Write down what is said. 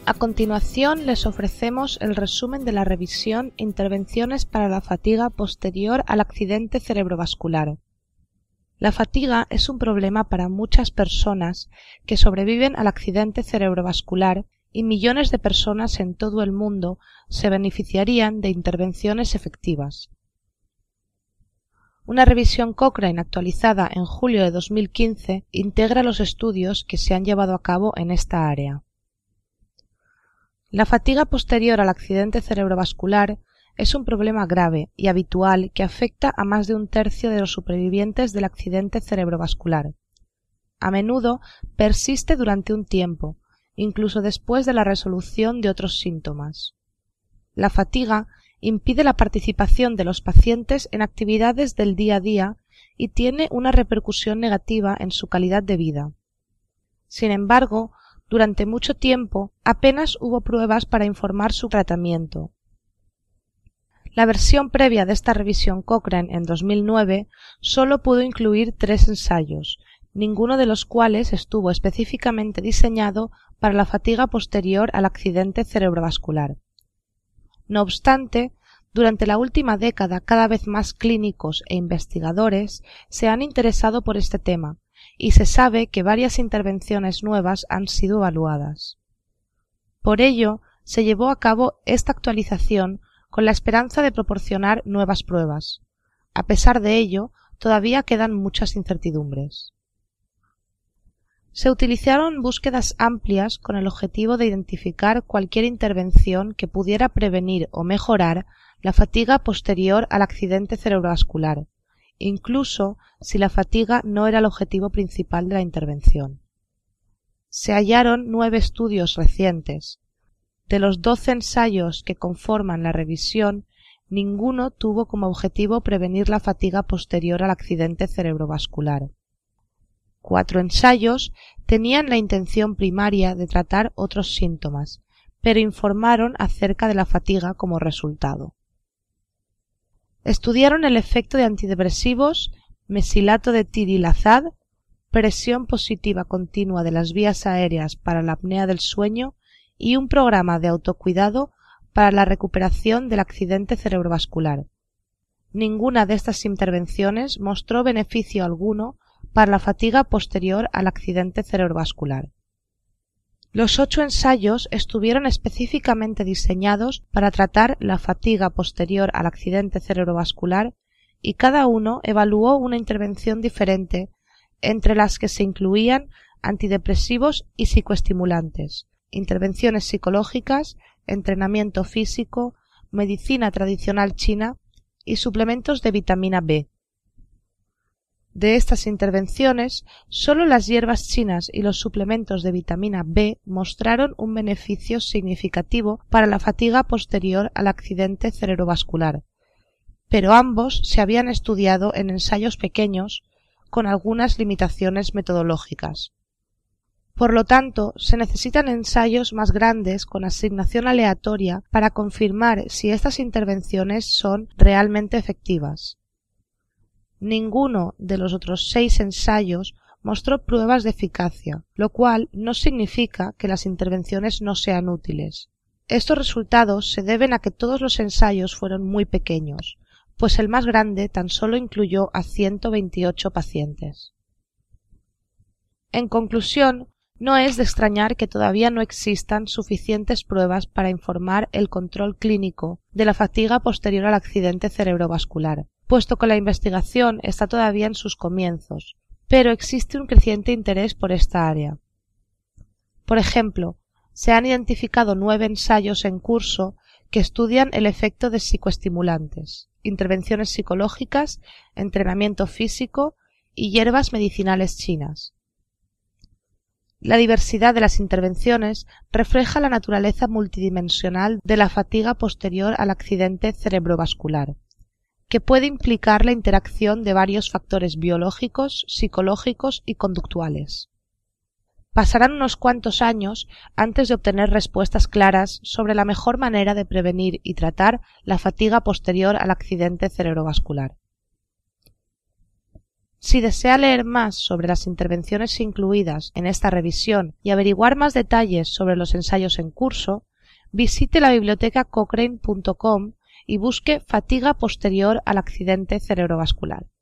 A continuación les ofrecemos el resumen de la revisión Intervenciones para la fatiga posterior al accidente cerebrovascular. La fatiga es un problema para muchas personas que sobreviven al accidente cerebrovascular y millones de personas en todo el mundo se beneficiarían de intervenciones efectivas. Una revisión Cochrane actualizada en julio de 2015 integra los estudios que se han llevado a cabo en esta área. La fatiga posterior al accidente cerebrovascular es un problema grave y habitual que afecta a más de un tercio de los supervivientes del accidente cerebrovascular. A menudo persiste durante un tiempo, incluso después de la resolución de otros síntomas. La fatiga impide la participación de los pacientes en actividades del día a día y tiene una repercusión negativa en su calidad de vida. Sin embargo, durante mucho tiempo apenas hubo pruebas para informar su tratamiento. La versión previa de esta revisión Cochrane en 2009 solo pudo incluir 3 ensayos, ninguno de los cuales estuvo específicamente diseñado para la fatiga posterior al accidente cerebrovascular. No obstante, durante la última década cada vez más clínicos e investigadores se han interesado por este tema, y se sabe que varias intervenciones nuevas han sido evaluadas. Por ello, se llevó a cabo esta actualización con la esperanza de proporcionar nuevas pruebas. A pesar de ello, todavía quedan muchas incertidumbres. Se utilizaron búsquedas amplias con el objetivo de identificar cualquier intervención que pudiera prevenir o mejorar la fatiga posterior al accidente cerebrovascular, incluso si la fatiga no era el objetivo principal de la intervención. Se hallaron 9 estudios recientes. De los 12 ensayos que conforman la revisión, ninguno tuvo como objetivo prevenir la fatiga posterior al accidente cerebrovascular. 4 ensayos tenían la intención primaria de tratar otros síntomas, pero informaron acerca de la fatiga como resultado. Estudiaron el efecto de antidepresivos, mesilato de tirilazad, presión positiva continua de las vías aéreas para la apnea del sueño y un programa de autocuidado para la recuperación del accidente cerebrovascular. Ninguna de estas intervenciones mostró beneficio alguno para la fatiga posterior al accidente cerebrovascular. Los 8 ensayos estuvieron específicamente diseñados para tratar la fatiga posterior al accidente cerebrovascular y cada uno evaluó una intervención diferente, entre las que se incluían antidepresivos y psicoestimulantes, intervenciones psicológicas, entrenamiento físico, medicina tradicional china y suplementos de vitamina B. De estas intervenciones, solo las hierbas chinas y los suplementos de vitamina B mostraron un beneficio significativo para la fatiga posterior al accidente cerebrovascular, pero ambos se habían estudiado en ensayos pequeños con algunas limitaciones metodológicas. Por lo tanto, se necesitan ensayos más grandes con asignación aleatoria para confirmar si estas intervenciones son realmente efectivas. Ninguno de los otros 6 ensayos mostró pruebas de eficacia, lo cual no significa que las intervenciones no sean útiles. Estos resultados se deben a que todos los ensayos fueron muy pequeños, pues el más grande tan solo incluyó a 128 pacientes. En conclusión, no es de extrañar que todavía no existan suficientes pruebas para informar el control clínico de la fatiga posterior al accidente cerebrovascular, puesto que la investigación está todavía en sus comienzos, pero existe un creciente interés por esta área. Por ejemplo, se han identificado 9 ensayos en curso que estudian el efecto de psicoestimulantes, intervenciones psicológicas, entrenamiento físico y hierbas medicinales chinas. La diversidad de las intervenciones refleja la naturaleza multidimensional de la fatiga posterior al accidente cerebrovascular, que puede implicar la interacción de varios factores biológicos, psicológicos y conductuales. Pasarán unos cuantos años antes de obtener respuestas claras sobre la mejor manera de prevenir y tratar la fatiga posterior al accidente cerebrovascular. Si desea leer más sobre las intervenciones incluidas en esta revisión y averiguar más detalles sobre los ensayos en curso, visite la biblioteca cochrane.com y busque fatiga posterior al accidente cerebrovascular.